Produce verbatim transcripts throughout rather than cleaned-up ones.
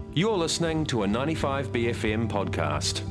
You're listening to a ninety-five B F M podcast.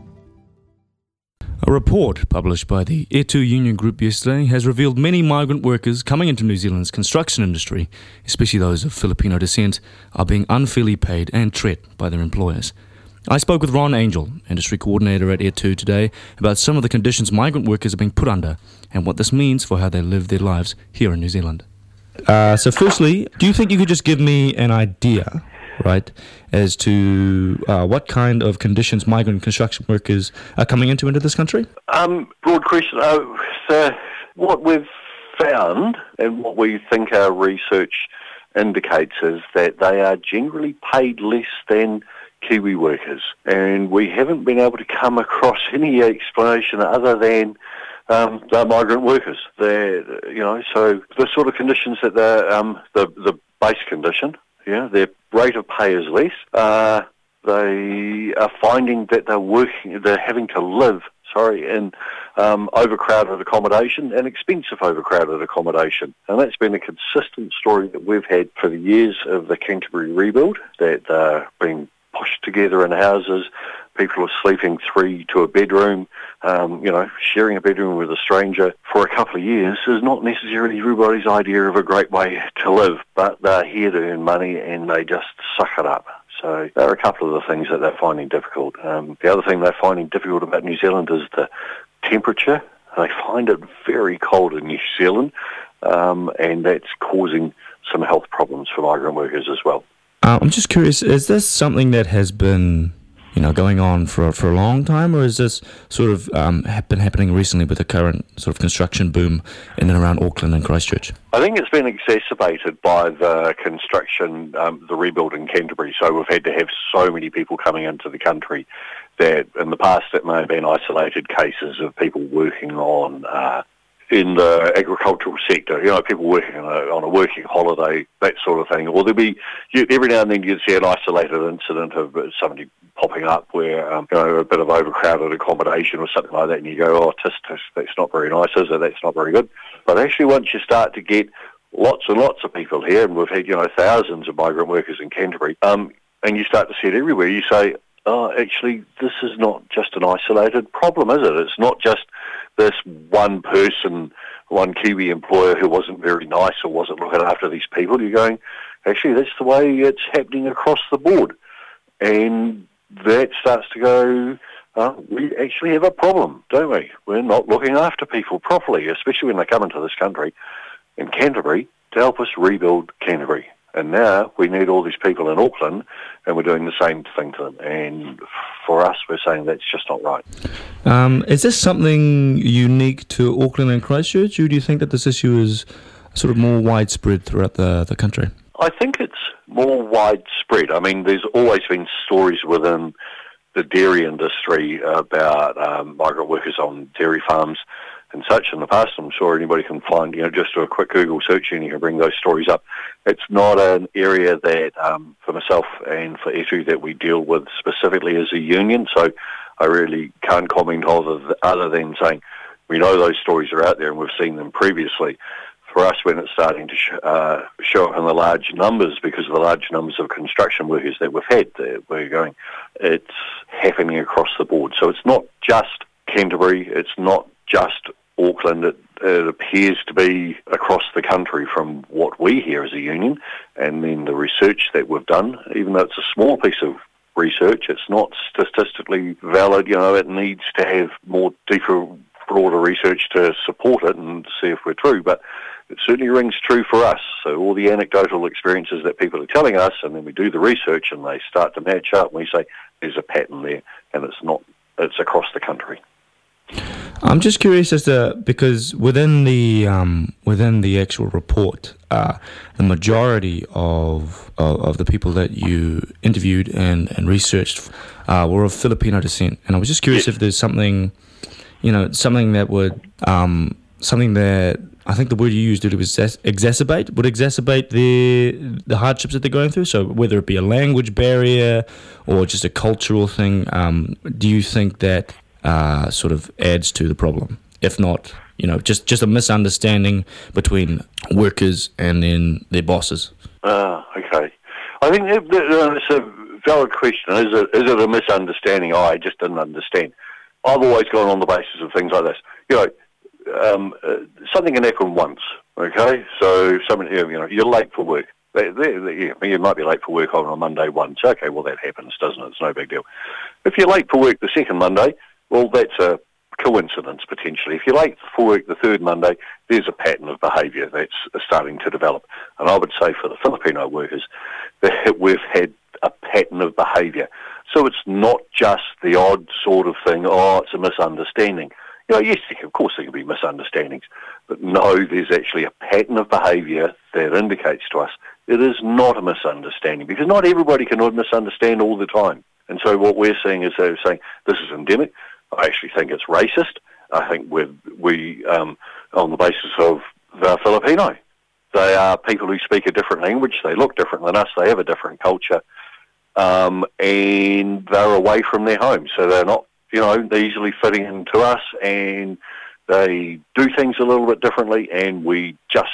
A report published by the E two Union Group yesterday has revealed many migrant workers coming into New Zealand's construction industry, especially those of Filipino descent, are being unfairly paid and treated by their employers. I spoke with Ron Angel, Industry Coordinator at E two today, about some of the conditions migrant workers are being put under and what this means for how they live their lives here in New Zealand. Uh, so firstly, do you think you could just give me an idea, right, as to uh, what kind of conditions migrant construction workers are coming into into this country? Um, broad question. Uh, so what we've found and what we think our research indicates is that they are generally paid less than Kiwi workers, and we haven't been able to come across any explanation other than um, they're migrant workers. They're, you know, so the sort of conditions that they're, um, the the base condition, yeah, their rate of pay is less. Uh, they are finding that they're working, they're having to live, sorry, in um, overcrowded accommodation and expensive overcrowded accommodation. And that's been a consistent story that we've had for the years of the Canterbury rebuild, that they're being pushed together in houses, people are sleeping three to a bedroom, um, you know, sharing a bedroom with a stranger for a couple of years is not necessarily everybody's idea of a great way to live, but they're here to earn money and they just suck it up. So there are a couple of the things that they're finding difficult. Um, the other thing they're finding difficult about New Zealand is the temperature. They find it very cold in New Zealand, um, and that's causing some health problems for migrant workers as well. Uh, I'm just curious, is this something that has been, you know, going on for for a long time, or is this sort of um, been happening recently with the current sort of construction boom in and around Auckland and Christchurch? I think it's been exacerbated by the construction, um, the rebuild in Canterbury. So we've had to have so many people coming into the country that in the past it may have been isolated cases of people working on uh, in the agricultural sector, you know, people working on a, on a working holiday, that sort of thing. Or there'll be, you, every now and then you'd see an isolated incident of somebody popping up where, um, you know, a bit of overcrowded accommodation or something like that, and you go, oh, tis, tis, that's not very nice, is it? That's not very good. But actually once you start to get lots and lots of people here, and we've had, you know, thousands of migrant workers in Canterbury, um, and you start to see it everywhere, you say, oh, actually, this is not just an isolated problem, is it? It's not just this one person, one Kiwi employer who wasn't very nice or wasn't looking after these people. You're going, actually, that's the way it's happening across the board. And that starts to go, uh, we actually have a problem, don't we? We're not looking after people properly, especially when they come into this country in Canterbury to help us rebuild Canterbury. And now we need all these people in Auckland, and we're doing the same thing to them. And for us, we're saying that's just not right. Um, is this something unique to Auckland and Christchurch, or do you think that this issue is sort of more widespread throughout the, the country? I think it's more widespread. I mean, there's always been stories within the dairy industry about um, migrant workers on dairy farms and such in the past. I'm sure anybody can find, you know, just do a quick Google search and you can bring those stories up. It's not an area that, um, for myself and for E two, that we deal with specifically as a union, so I really can't comment other, other than saying we know those stories are out there and we've seen them previously. For us, when it's starting to sh- uh, show up in the large numbers, because of the large numbers of construction workers that we've had, that we're going, it's happening across the board. So it's not just Canterbury, it's not just Auckland, it, it appears to be across the country from what we hear as a union, and then the research that we've done, even though it's a small piece of research, it's not statistically valid, you know, it needs to have more deeper, broader research to support it and see if we're true, but it certainly rings true for us. So all the anecdotal experiences that people are telling us, and then we do the research and they start to match up, and we say, there's a pattern there, and it's not, it's across the country. I'm just curious as to, because within the um, within the actual report, uh, the majority of, of of the people that you interviewed and and researched uh, were of Filipino descent, and I was just curious yes. if there's something, you know, something that would um, something that I think the word you used, it was exacerbate, would exacerbate the the hardships that they're going through. So whether it be a language barrier or just a cultural thing, um, do you think that Uh, sort of adds to the problem? If not, you know, just, just a misunderstanding between workers and then their bosses. Ah, okay. I think it's a valid question. Is it is it a misunderstanding? Oh, I just didn't understand. I've always gone on the basis of things like this. You know, um, uh, something can happen once, okay? So, somebody, you know, you're late for work. They, they, they, you might be late for work on a Monday once. Okay, well, that happens, doesn't it? It's no big deal. If you're late for work the second Monday, well, that's a coincidence, potentially. If you're late for work the third Monday, there's a pattern of behaviour that's starting to develop. And I would say for the Filipino workers that we've had a pattern of behaviour. So it's not just the odd sort of thing, oh, it's a misunderstanding. You know, yes, of course there can be misunderstandings, but no, there's actually a pattern of behaviour that indicates to us it is not a misunderstanding, because not everybody can misunderstand all the time. And so what we're seeing is they're saying, this is endemic. I actually think it's racist. I think we're, we, um, on the basis of they're Filipino. They are people who speak a different language. They look different than us. They have a different culture. Um, and they're away from their homes. So they're not, you know, they're easily fitting into us, and they do things a little bit differently, and we just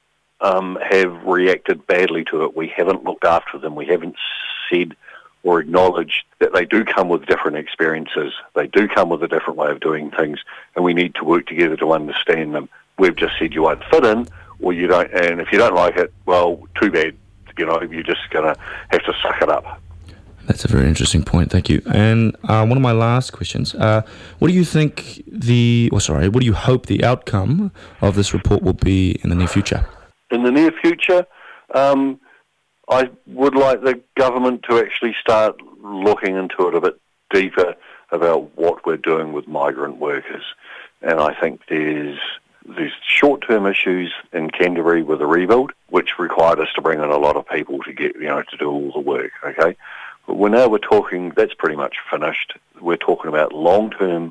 um, have reacted badly to it. We haven't looked after them. We haven't said or acknowledge that they do come with different experiences. They do come with a different way of doing things, and we need to work together to understand them. We've just said you won't fit in, or you don't, and if you don't like it, well, too bad. You know, you're just going to have to suck it up. That's a very interesting point, thank you. And uh, one of my last questions, uh, what do you think the, or sorry, what do you hope the outcome of this report will be in the near future? In the near future, um, I would like the government to actually start looking into it a bit deeper about what we're doing with migrant workers. And I think there's there's short-term issues in Canterbury with the rebuild, which required us to bring in a lot of people to get, you know, to do all the work, okay? But we're now we're talking, that's pretty much finished. We're talking about long-term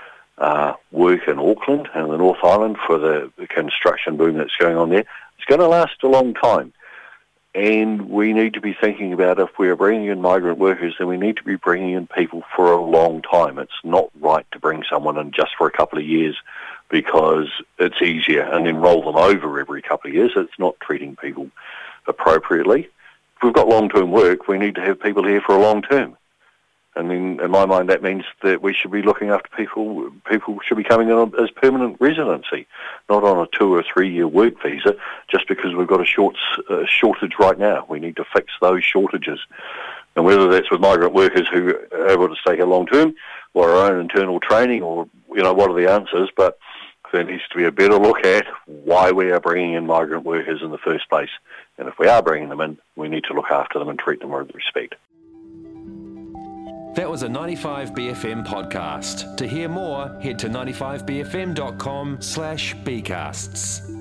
uh, work in Auckland and the North Island for the, the construction boom that's going on there. It's going to last a long time. And we need to be thinking about, if we're bringing in migrant workers, then we need to be bringing in people for a long time. It's not right to bring someone in just for a couple of years because it's easier and then roll them over every couple of years. It's not treating people appropriately. If we've got long-term work, we need to have people here for a long term. And then, in my mind, that means that we should be looking after people. People should be coming in as permanent residency, not on a two or three-year work visa, just because we've got a short uh, shortage right now. We need to fix those shortages. And whether that's with migrant workers who are able to stay here long-term, or our own internal training, or, you know, what are the answers? But there needs to be a better look at why we are bringing in migrant workers in the first place. And if we are bringing them in, we need to look after them and treat them with respect. That was a ninety-five B F M podcast. To hear more, head to ninety-five B F M dot com slash B casts.